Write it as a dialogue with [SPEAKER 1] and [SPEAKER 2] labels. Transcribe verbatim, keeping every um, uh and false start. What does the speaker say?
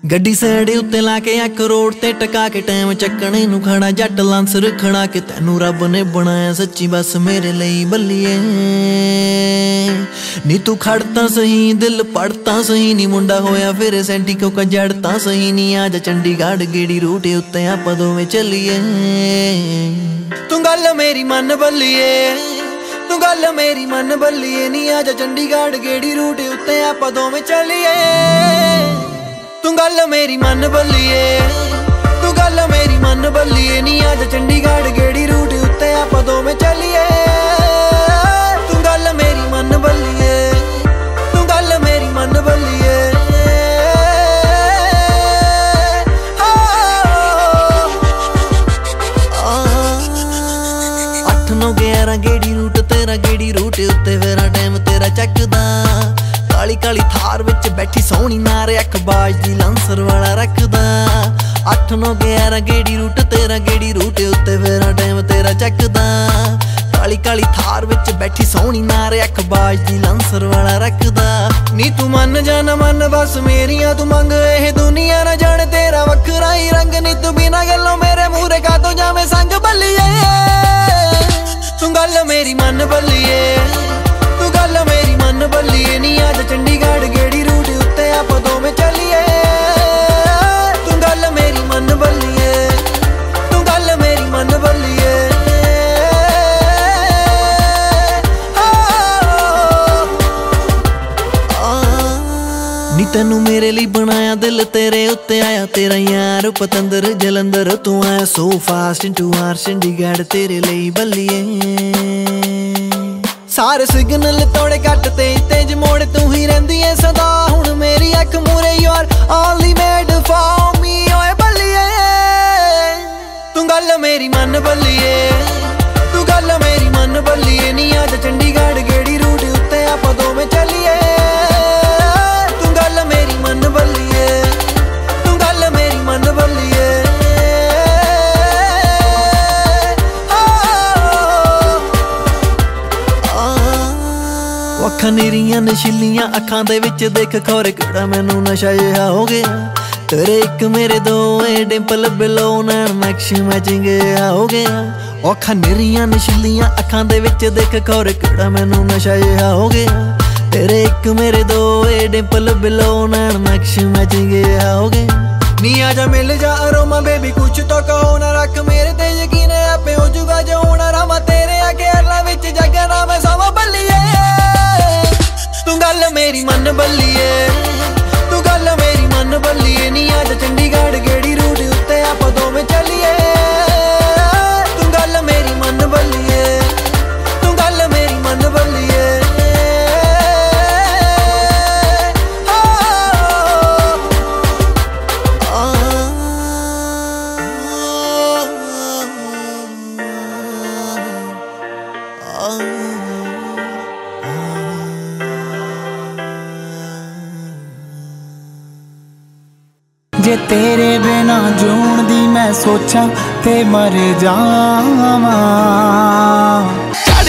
[SPEAKER 1] गड्डी सैड उत्ते ला के अख रोड ते टका के टाइम चक्कने नू खड़ा जट लांस रखना कि तैनू रब ने बनाया सच्ची बस मेरे लिए बल्लिए नी तू खड़ता सही दिल पड़ता सही नी मुंडा होया फिर सेंटी क्यों का जड़ता सही नी आजा चंडीगढ़ गेड़ी रूट उत्ते आपां दोवें चलिए तू गल मेरी मन बल्लिए तू गल मेरी मन बल्लिए नी आजा चंडीगढ़ गेड़ी रूट उत्ते आपां दोवें चलिए तू गल मेरी मन बल्लिए तू गल मेरी मन बल्लिए नी आजा चंडीगढ़ गेड़ी रूट उत्ते आपां दोवें चलिए तू गल मेरी मन बल्लिए तू गल मेरी मन बल्लिए अठ नौ ग्यारह गेड़ी रूट तेरा गेड़ी रूट उत्ते मेरा टाइम तेरा चकदा काली काली थार विच बैठी सोहनी नारे अखबाज दी लांसर वाला रखदा अठ नौ ग्यारह गेड़ी रूट तेरा गेड़ी रूट उत्ते मेरा टाइम तेरा चकदा काली काली थार विच बैठी सोहनी नारे अखबाज दी लांसर वाला रखदा नी तू मन जाना मन बस मेरिया तू मंग एह दुनिया ना जाने तेरा वखरा ही रंग नी तू बिना गल्लों मेरे मूहरे का तो जावे संग बल्लिए तू गल मेरी मन बल्लिए तू गल मेरी मन बल्लिए नी आजा चंडीगढ़ गेड़ी रूट उत्ते आपां दोवें चलिए तू गल मेरी मन बल्लिए तू गल मेरी मन बल्लिए नी तैनू मेरे लिए बनाया दिल तेरे उत्ते आया तेरा यार पतंदर जलंधर तू आया so fast into R Chandigarh तेरे लिए बल्लिए सारे सिग्नल तोड़े कट तेज तेज मोड़ तू ही रहिंदी है सदा हुण मेरी अख मूरे you are only made for me ओए बल्लिए तू गल मेरी मन बल्लिए तू गल मेरी मन बल्लिए नी आजा चंडीगढ़ गेड़ी रूट उत्ते आपां दोवें चलिए तू गल मेरी मन बल्लिए तू गल मेरी मन बल्लिए ਅੱਖਾਂ ਨੀਰੀਆਂ ਨਸ਼ੀਲੀਆਂ ਅੱਖਾਂ ਦੇ ਵਿੱਚ ਦੇਖ ਖੌਰੇ ਕਿਹੜਾ ਮੈਨੂੰ ਨਸ਼ਾ ਜਿਹਾ ਹੋ ਗਿਆ ਤੇਰੇ ਇੱਕ ਮੇਰੇ ਦੋ ਏ ਡਿੰਪਲ ਬਿਲੋ ਨਾਲ ਨਕਸ਼ ਮੈਚਿੰਗ ਹੋ ਗਿਆ ਅੱਖਾਂ ਨੀਰੀਆਂ ਨਸ਼ੀਲੀਆਂ ਅੱਖਾਂ ਦੇ ਵਿੱਚ ਦੇਖ ਖੌਰੇ ਕਿਹੜਾ ਮੈਨੂੰ ਨਸ਼ਾ ਜਿਹਾ ਹੋ ਗਿਆ ਤੇਰੇ ਇੱਕ ਮੇਰੇ ਦੋ ਏ ਡਿੰਪਲ ਬਿਲੋ ਨਾਲ ਨਕਸ਼ ਮੈਚਿੰਗ ਹੋ ਗਿਆ ਨੀ ਆਜਾ ਮਿਲ ਜਾ ਅਰੋਮਾ ਬੇਬੀ ਕੁਛ ਤਾਂ ਕਹੋ ਨਾ ਰੱਖ ਮੇਰੇ ਤੇ ਯਕੀਨ ਆਪੇ ਹੋ ਜੂਗਾ ਜੋ ਹੋਣਾ ਰਾਮਾ ਤੇਰੇ ਆ ਕੇਰਲਾ ਵਿੱਚ ਜਗਨਾ ਮੈਂ ਸਵਾ ਬੱਲੀਏ तू गल मेरी मन बल्लिए तू गल मेरी मन बल्लिए नी आजा चंडीगढ़ गेड़ी रूट उत्ते आपां दोवें चलिए तू गल मेरी मन बल्लिए तू गल मेरी मन बल्लिए
[SPEAKER 2] जे तेरे बिना जूण दी मैं सोचा ते मर जावां।